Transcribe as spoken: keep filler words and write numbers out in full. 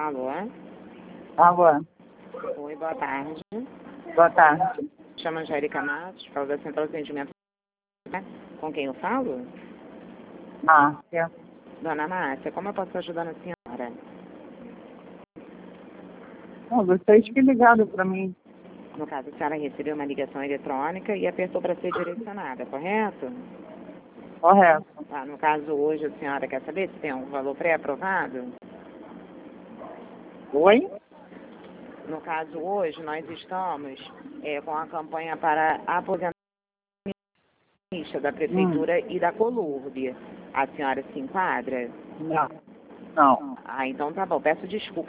Alô? Alô? Oi, boa tarde. Boa tarde. Chama Angélica Matos, falo da Central de Atendimento. Com quem eu falo? Márcia. Dona Márcia, como eu posso ajudar a senhora? Não, vocês que ligaram para mim. No caso, a senhora recebeu uma ligação eletrônica e apertou para ser direcionada, correto? Correto. Tá, no caso, hoje a senhora quer saber se tem um valor pré-aprovado? Oi? No caso, hoje nós estamos é, com a campanha para aposentamento da Prefeitura Hum. e da Colurb. A senhora se enquadra? Não. Não. Ah, então tá bom. Peço desculpa.